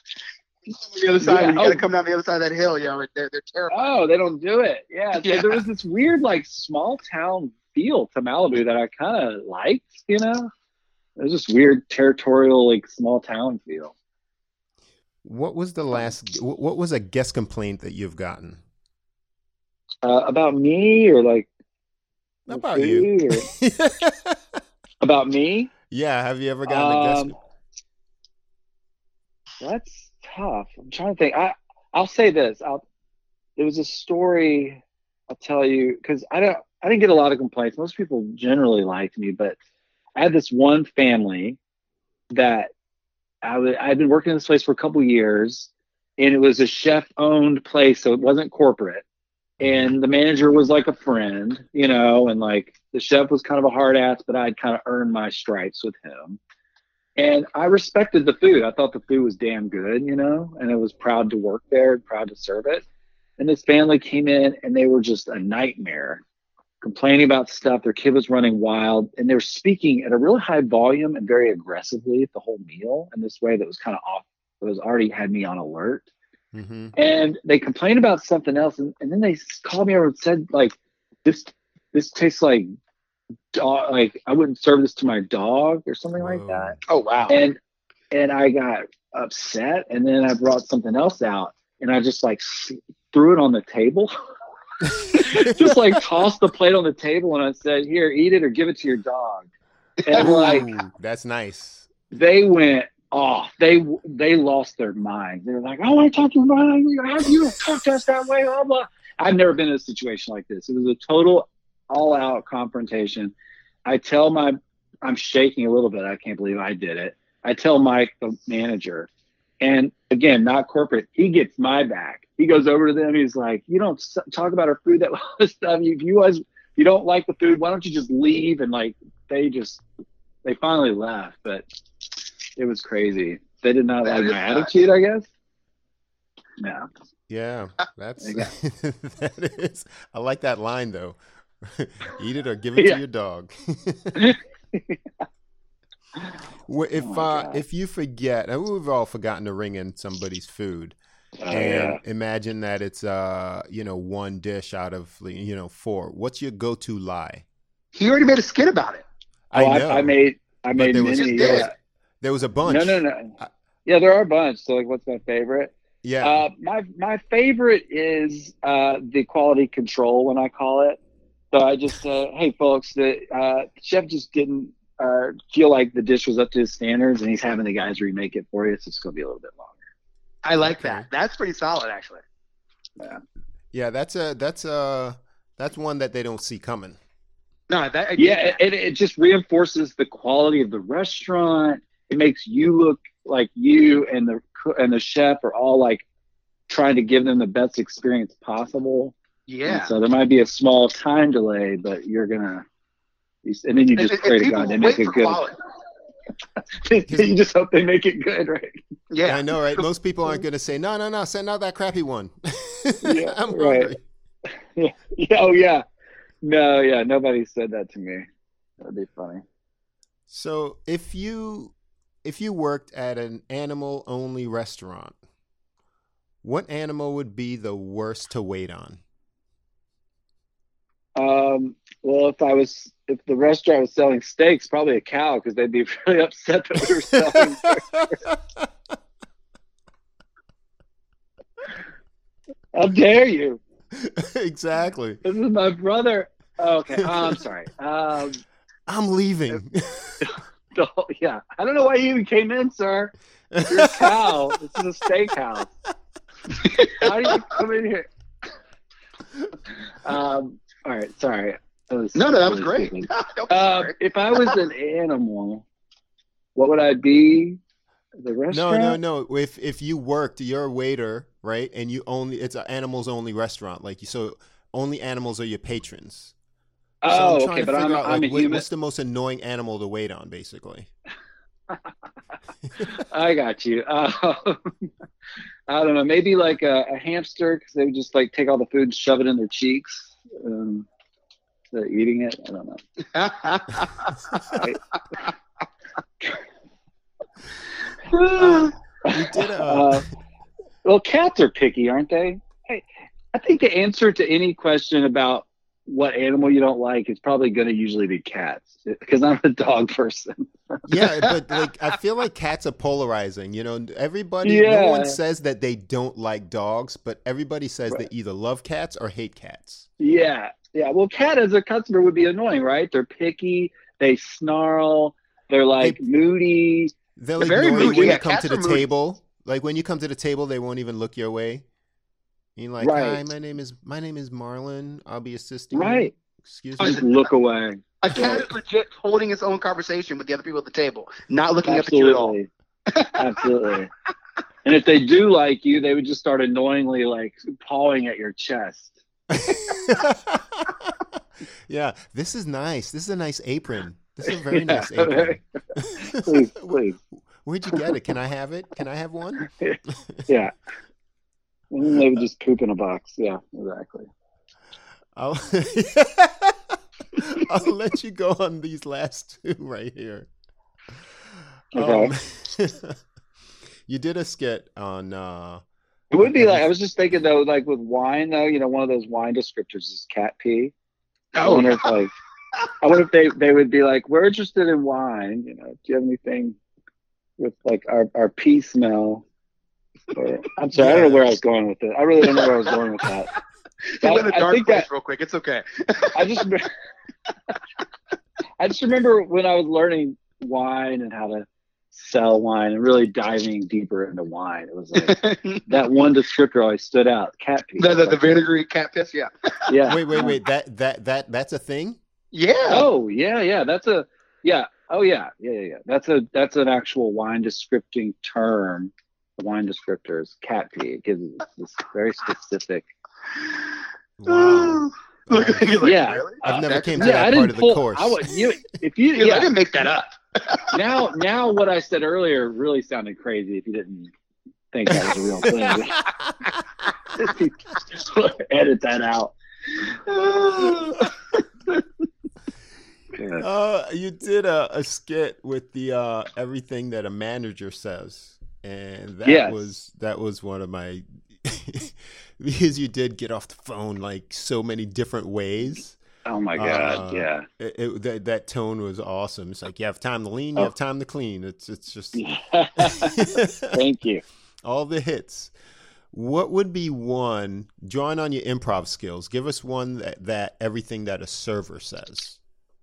The other side, yeah. you oh. gotta come down the other side of that hill. Yeah, right there. They're terrible. Oh, they don't do it. Yeah. So yeah. there was this weird, like, small town feel to Malibu that I kind of liked. You know, it was this weird territorial, like, small town feel. What was the last, what was a guest complaint that you've gotten? Uh, about me or like? About you. Or about me? Yeah. Have you ever gotten um, a guest complaint? That's tough. I'm trying to think. I, I'll say this. I'll, there was a story I'll tell you, because I don't, I didn't get a lot of complaints. Most people generally liked me, but I had this one family that I w- I'd been working in this place for a couple years, and it was a chef-owned place, so it wasn't corporate. And the manager was like a friend, you know, and like the chef was kind of a hard ass, but I'd kind of earned my stripes with him. And I respected the food. I thought the food was damn good, you know, and I was proud to work there and proud to serve it. And this family came in and they were just a nightmare, complaining about stuff. Their kid was running wild and they were speaking at a really high volume and very aggressively the whole meal in this way that was kind of off. It was already had me on alert. Mm-hmm. And they complained about something else. And, and then they called me over and said, like, this, this tastes like, dog, like I wouldn't serve this to my dog or something Whoa. like that. Oh, wow. And, and I got upset. And then I brought something else out and I just like threw it on the table. Just like tossed the plate on the table and I said, here, eat it or give it to your dog. And like, that's nice. They went off. They they lost their mind. They were like, I want to talk to your mind. How do you talk to us that way? Blah, blah. I've never been in a situation like this. It was a total all-out confrontation. I tell my, I'm shaking a little bit. I can't believe I did it. I tell Mike, the manager, and again, not corporate. He gets my back. He goes over to them. He's like, you don't talk about our food that stuff. If you guys, if you don't like the food, why don't you just leave? And like, they just, they finally left, but it was crazy. They did not that like my nuts. attitude, I guess. No. Yeah, that's, that is, I like that line though. Eat it or give it yeah. to your dog. If oh uh, if you forget, and we've all forgotten to ring in somebody's food, oh, and yeah. imagine that it's uh you know one dish out of you know four. What's your go-to lie? He already made a skit about it. I oh, know. I, I made I made there many. Was, yeah. there, was, there was a bunch. No, no, no. Yeah, there are a bunch. So like, what's my favorite? Yeah. Uh, my my favorite is uh, the quality control when I call it. So I just say, hey folks, the uh, chef just didn't uh, feel like the dish was up to his standards, and he's having the guys remake it for you. So it's going to be a little bit longer. I like that. That's pretty solid, actually. Yeah. Yeah, that's a that's a that's one that they don't see coming. No, that yeah, it, it just reinforces the quality of the restaurant. It makes you look like you and the and the chef are all like trying to give them the best experience possible. Yeah. And so there might be a small time delay, but you're gonna, and then you just and, pray and to God they make it good. You just hope they make it good, right? Yeah, I know, right? Most people aren't gonna say, no, no, no, send out that crappy one. Yeah, I'm right. hungry. Yeah. yeah, oh yeah, no, yeah, nobody said that to me. That'd be funny. So if you if you worked at an animal-only restaurant, what animal would be the worst to wait on? Um, well, if I was, if the restaurant was selling steaks, probably a cow, because they'd be really upset that we were selling. How dare you? Exactly. This is my brother. Oh, okay. Oh, I'm sorry. Um, I'm leaving. the, yeah. I don't know why you even came in, sir. You're a cow. This is a steakhouse. How do you come in here? Um, all right, sorry. That was no, no, that was great. No, that was uh, great. If I was an animal, what would I be? The restaurant? No, no, no. If if you worked, you're a waiter, right? And you only it's an animals only restaurant, like so only animals are your patrons. Oh, so I'm okay, but I'm, out, I'm like, a what, human. What's the most annoying animal to wait on, basically? I got you. Uh, I don't know. Maybe like a, a hamster, because they would just like take all the food and shove it in their cheeks. Um, so eating it. I don't know. uh, we did a... uh, well, cats are picky, aren't they? I, I think the answer to any question about what animal you don't like is probably going to usually be cats, because I'm a dog person. Yeah, but like I feel like cats are polarizing. You know, everybody, yeah. no one says that they don't like dogs, but everybody says right. they either love cats or hate cats. Yeah, yeah. Well, cat as a customer would be annoying, right? They're picky. They snarl. They're like they, moody. They'll they're ignore very you moody. when Yeah, you come to the moody. table. Like when you come to the table, they won't even look your way. You're like, right. hi, my name is my name is Marlon. I'll be assisting right. you. Excuse me. Just look away. A cat is legit holding its own conversation with the other people at the table, not looking Absolutely. at the queue at all. Absolutely. And if they do like you, they would just start annoyingly like pawing at your chest. Yeah, this is nice. This is a nice apron. This is a very Yeah. nice apron. Please, please. Where'd you get it? Can I have it? Can I have one? Yeah. And then they would just poop in a box. Yeah, exactly. I'll, I'll let you go on these last two right here. Okay. Um, you did a skit on. Uh, It would be like, I was just thinking though, like with wine though, you know, one of those wine descriptors is cat pee. I wonder if like, I wonder if they, they would be like, we're interested in wine. You know, do you have anything with like our, our pee smell? Or, I'm sorry, I don't know where I was going with it. I really don't know where I was going with that. Go in the I dark think place that- real quick. It's okay. I just, I just remember when I was learning wine and how to sell wine and really diving deeper into wine. It was like that one descriptor always stood out. Cat pee. the, the, the vinegary cat piss. Yeah. Yeah. wait, wait, wait. That that that that's a thing. Yeah. Oh yeah, yeah. That's a yeah. Oh yeah, yeah, yeah. yeah. That's a that's an actual wine descripting term. The wine descriptors, cat pee. It gives this, this very specific. Wow. Look, Wow. you're like, Yeah. really? I've never That's- came to Yeah, I that part didn't of the pull. course. I would you if you Dude, I yeah. didn't make that up. Now now what I said earlier really sounded crazy. If you didn't think that was a real thing, edit that out. Yeah. Uh, you did a, a skit with the uh, everything that a manager says, and that Yes. was that was one of my because you did get off the phone like so many different ways. Oh my god, Uh, yeah. It, it, that that tone was awesome. It's like you have time to lean, you Oh. have time to clean. It's it's just Thank you. all the hits. What would be one drawing on your improv skills? Give us one that, that everything that a server says.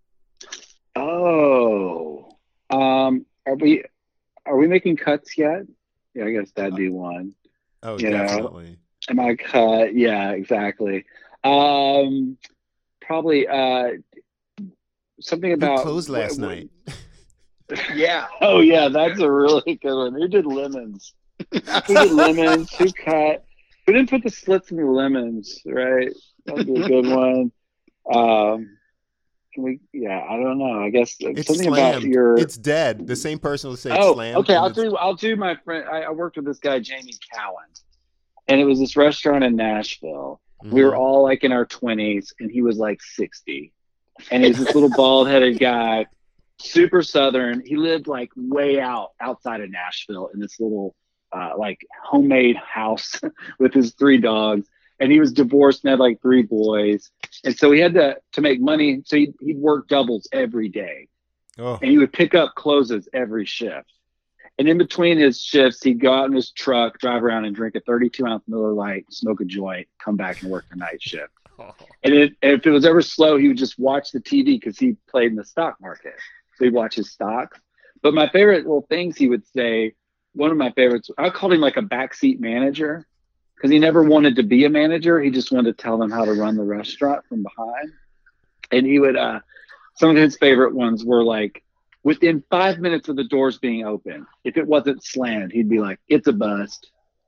Oh, um, are we are we making cuts yet? Yeah, I guess that'd be one. Oh, You know, definitely. Am I cut? Yeah, exactly. Um, probably uh, something Who about closed last wh- wh- night? Yeah. Oh yeah, that's a really good one. Who did lemons? Who did lemons? Who cut? Who didn't put the slits in the lemons? Right, that'd be a good one. Um, can we? Yeah, I don't know. I guess It's something slammed. about your. It's dead. The same person will say Oh, it's slammed. okay. and I'll it's- do. I'll do my friend. I, I worked with this guy, Jamie Cowan, and it was this restaurant in Nashville. We were Mhm. all like in our twenties, and he was like sixty, and he's this little bald-headed guy, super Southern. He lived like way out outside of Nashville in this little uh, like homemade house with his three dogs, and he was divorced and had like three boys, and so he had to to make money. So he'd, he'd work doubles every day. Oh, And he would pick up closes every shift. And in between his shifts, he'd go out in his truck, drive around and drink a thirty-two ounce Miller Lite, smoke a joint, come back and work the night shift. And, it, and if it was ever slow, he would just watch the T V because he played in the stock market. So he'd watch his stocks. But my favorite little things he would say, one of my favorites, I called him like a backseat manager because he never wanted to be a manager. He just wanted to tell them how to run the restaurant from behind. And he would, uh, some of his favorite ones were like, within five minutes of the doors being open, if it wasn't slammed, he'd be like, it's a bust.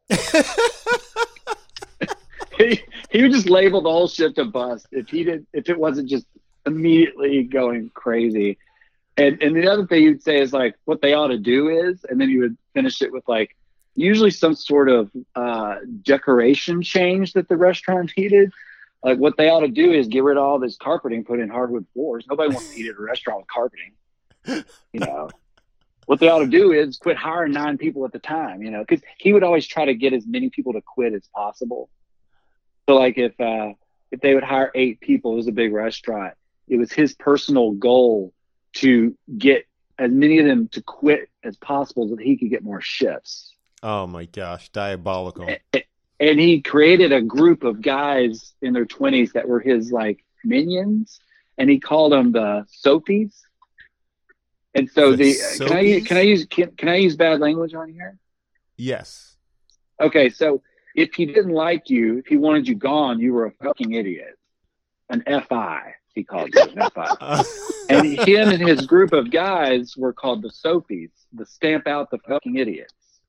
he, he would just label the whole shift a bust if he did if it wasn't just immediately going crazy. And and the other thing he'd say is like, what they ought to do is, and then he would finish it with like, usually some sort of uh, decoration change that the restaurant needed. Like what they ought to do is get rid of all this carpeting, put in hardwood floors. Nobody wants to eat at a restaurant with carpeting. You know, what they ought to do is quit hiring nine people at the time, you know, because he would always try to get as many people to quit as possible. So like if uh, if they would hire eight people, it was a big restaurant. It was his personal goal to get as many of them to quit as possible so that he could get more shifts. oh my gosh, diabolical. And he created a group of guys in their twenties that were his like minions, and he called them the Soapies. And so The the, can I use, can I use can, can I use bad language on here? Yes. Okay, so if he didn't like you, if he wanted you gone, you were a fucking idiot, an F I. He called you an F I. Uh, And him and his group of guys were called the Soapies, the stamp out the fucking idiots.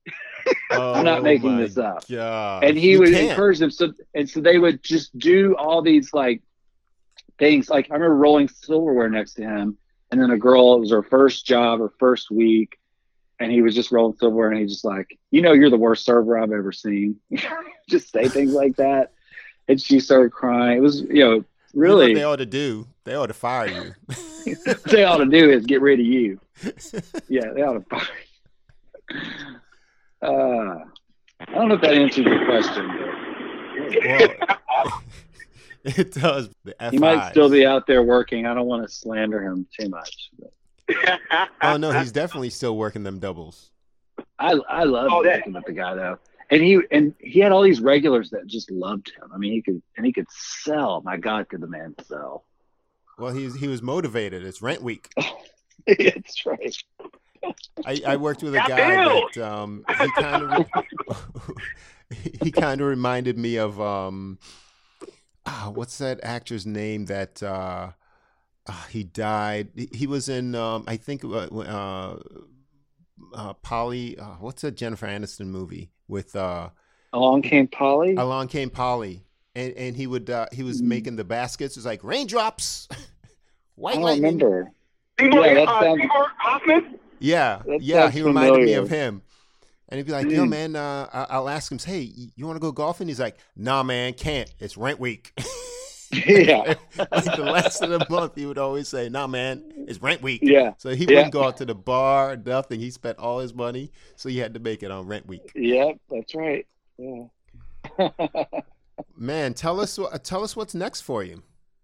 Oh, I'm not making my this up. gosh. And he You would can't. encourage them. So, and so they would just do all these like things. Like I remember rolling silverware next to him, and then a girl, it was her first job, her first week, and he was just rolling silverware, and he just like, you know, you're the worst server I've ever seen. Just say things like that. And she started crying. It was, you know, really. You know what they ought to do? They ought to fire you. What they ought to do is get rid of you. Yeah, they ought to fire you. Uh, I don't know if that answers your question, but Well, it does. The F he might still be out there working. I don't want to slander him too much. But Oh, no, he's definitely still working them doubles. I I love Oh, that- working with the guy though, and he and he had all these regulars that just loved him. I mean, he could and he could sell. My God, could the man sell? Well, he's, he was motivated. It's rent week. That's right. I, I worked with a Got guy billed. that um, he kind of he kind of reminded me of um, ah, what's that actor's name that uh, ah, he died? He, he was in um, I think uh, uh, uh, Polly. Uh, what's that Jennifer Aniston movie with uh, Along Came Polly. Along Came Polly, and and he would uh, he was Mm. making the baskets. It was like raindrops, I white don't lightning. remember. Seymour, Yeah, that uh, sounds- Seymour Hoffman? Yeah, That yeah, sounds he reminded me familiar. of him. And he'd be like, yo, Mm. man, uh, I- I'll ask him, hey, you want to go golfing? He's like, nah, man, can't. It's rent week. Yeah. Like the last of the month, he would always say, nah, man, it's rent week. Yeah. So he Yeah. wouldn't go out to the bar, nothing. He spent all his money, so he had to make it on rent week. Yep, that's right. Yeah. Man, tell us, wh- tell us what's next for you.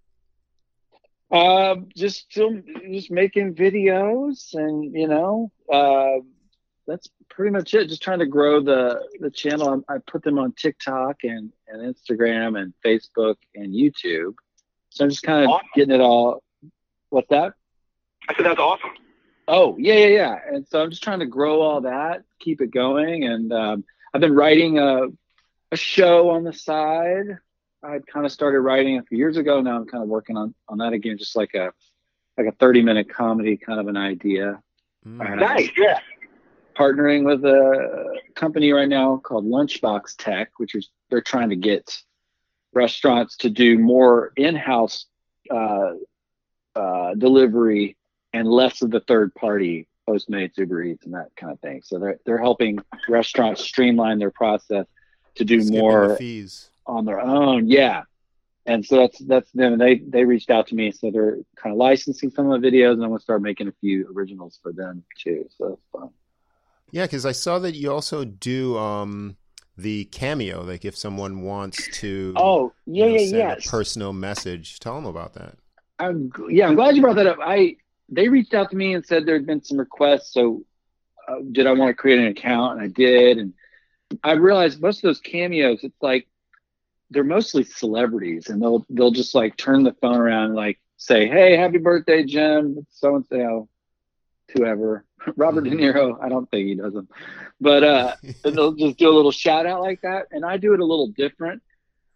Um, just still just making videos, and you know, uh, that's pretty much it. Just trying to grow the the channel. I, I put them on TikTok and and Instagram and Facebook and YouTube. So I'm just kind of Awesome. getting it all. What's that? I said, that's awesome. Oh, yeah, yeah, yeah. And so I'm just trying to grow all that, keep it going. And um, I've been writing a, a show on the side. I kind of started writing a few years ago. Now I'm kind of working on, on that again, just like a like a thirty minute comedy kind of an idea. Mm. Uh, Nice, yeah. Partnering with a company right now called Lunchbox Tech, which is they're trying to get restaurants to do more in-house uh, uh, delivery and less of the third party Postmates, Uber Eats, and that kind of thing. So they're they're helping restaurants streamline their process to do Skipping more the fees. on their own. Yeah. And so that's that's them. They they reached out to me, so they're kind of licensing some of the videos, and I'm gonna start making a few originals for them too. So that's fun. Yeah, because I saw that you also do um, the Cameo. Like if someone wants to Oh yeah, you know, yeah, send yes. a personal message, tell them about that. I'm g- yeah, I'm glad you brought that up. I they reached out to me and said there had been some requests. So uh, did I want to create an account? And I did. And I realized most of those cameos, it's like they're mostly celebrities, and they'll they'll just like turn the phone around and like say, "Hey, happy birthday, Jim." So and so, whoever, Robert De Niro. I don't think he does them, but uh, and they'll just do a little shout out like that. And I do it a little different.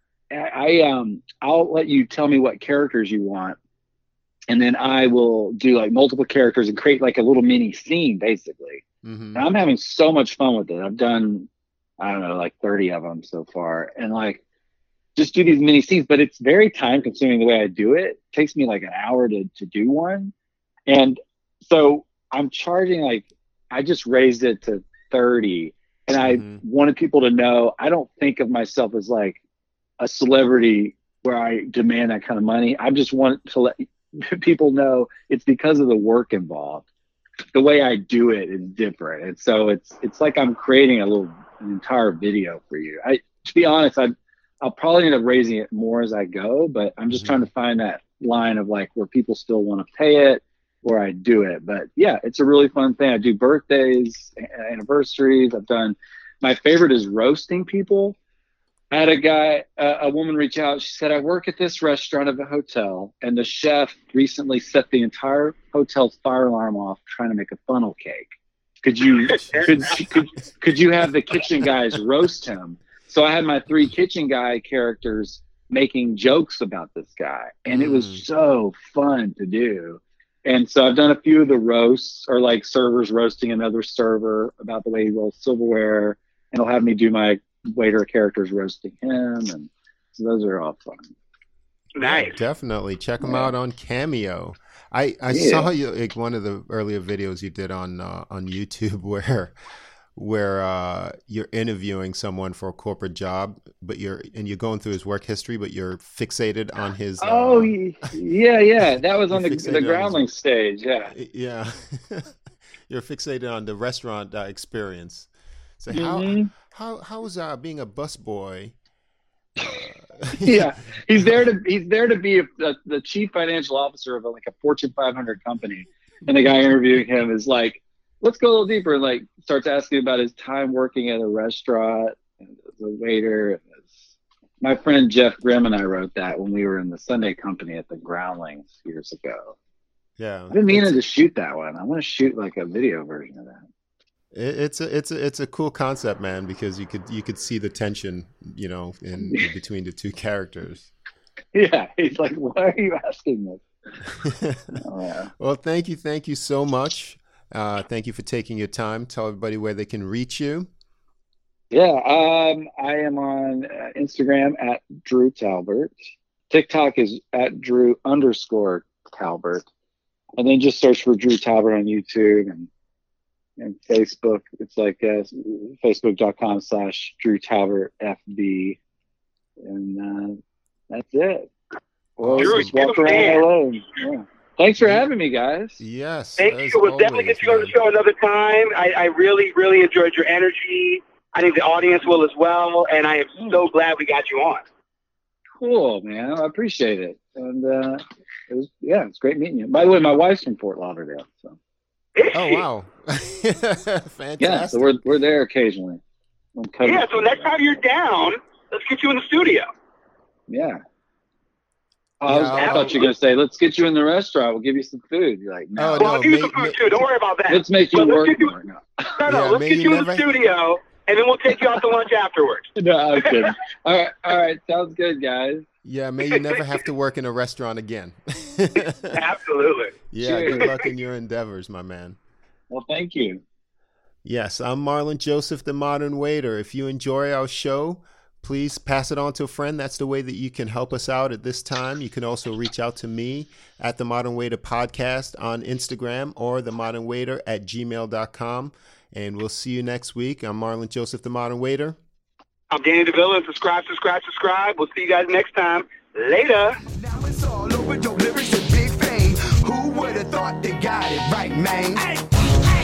I, I um I'll let you tell me what characters you want, and then I will do like multiple characters and create like a little mini scene basically. hmm And I'm having so much fun with it. I've done, I don't know, like thirty of them so far, and like just do these mini scenes. But it's very time consuming the way I do it. It takes me like an hour to to do one, and so I'm charging like I just raised it to thirty, and I Mhm. wanted people to know I don't think of myself as like a celebrity where I demand that kind of money. I just want to let people know it's because of the work involved. The way I do it is different, and so it's it's like I'm creating a little an entire video for you. I to be honest, I I'll probably end up raising it more as I go, but I'm just Mhm. trying to find that line of like where people still want to pay it, where I do it. But yeah, it's a really fun thing. I do birthdays, a- anniversaries. I've done. My favorite is roasting people. I had a guy, uh, a woman reach out. She said, I work at this restaurant of a hotel, and the chef recently set the entire hotel's fire alarm off trying to make a funnel cake. Could you, could, could, could you have the kitchen guys roast him? So I had my three kitchen guy characters making jokes about this guy, and it was Mm. so fun to do. And so I've done a few of the roasts, or like servers roasting another server about the way he rolls silverware, and he'll have me do my waiter characters roasting him, and so those are all fun. Nice. Definitely check them out on Cameo. I, I Yeah. saw you like one of the earlier videos you did on uh, on YouTube where where uh, you're interviewing someone for a corporate job, but you're and you're going through his work history, but you're fixated on his. Uh, Oh yeah, yeah, that was on the, Fixated the on groundling his- stage. Yeah. Yeah, you're fixated on the restaurant uh, experience. So Mhm. how how how's uh, being a busboy? Uh, Yeah, he's there to he's there to be a, the, the chief financial officer of like a Fortune five hundred company, and the guy interviewing him is like, let's go a little deeper, and like starts asking about his time working at a restaurant and as a waiter. And as, my friend Jeff Grimm and I wrote that when we were in the Sunday Company at the Groundlings years ago. Yeah, I've been meaning it's, to shoot that one. I want to shoot like a video version of that. it- it's a it's a it's a cool concept, man, because you could you could see the tension, you know, in, in between the two characters. Yeah, he's like, why are you asking this? Oh, yeah. Well, thank you, thank you so much. Uh, thank you for taking your time. Tell everybody where they can reach you. Yeah, um, I am on uh, Instagram at Drew Talbert. TikTok is at Drew underscore Talbert. And then just search for Drew Talbert on YouTube and and Facebook. It's like uh, facebook.com slash Drew Talbert F B. And uh, that's it. Well, Drew, just walk you around man. L A. Yeah. Thanks for having me, guys. Yes. Thank as you. We'll definitely always, get you on the man. show another time. I, I really, really enjoyed your energy. I think the audience will as well, and I am so glad we got you on. Cool, man. I appreciate it. And uh, it was, yeah, it's great meeting you. By the way, my wife's from Fort Lauderdale. So Is Oh she? wow, fantastic! yeah, so we're we're there occasionally. I'm coming- Yeah, so next time you're down, let's get you in the studio. Yeah. Oh, I, was, Yeah, I I'll- thought you were gonna say, "Let's get you in the restaurant. We'll give you some food." You're like, "No, Oh, Well, no, I'll give you may- some food may- too. Don't worry about that. let's make you But let's work get you- more." No, No, no, Yeah, let's may get you you in the never- studio, and then we'll take you out to lunch afterwards. no, I'm kidding. All right, all right, sounds good, guys. Yeah, may you never have to work in a restaurant again. Absolutely. Yeah, Cheers. good luck in your endeavors, my man. Well, thank you. Yes, I'm Marlon Joseph, the Modern Waiter. If you enjoy our show, please pass it on to a friend. That's the way that you can help us out at this time. You can also reach out to me at the Modern Waiter Podcast on Instagram or the Modern Waiter at gmail dot com. And we'll see you next week. I'm Marlon Joseph, the Modern Waiter. I'm Danny DeVilla, and subscribe, subscribe, subscribe. We'll see you guys next time. Later. Now it's all over, your lyrics are big fame. Who would have thought they got it right, man? Hey, hey.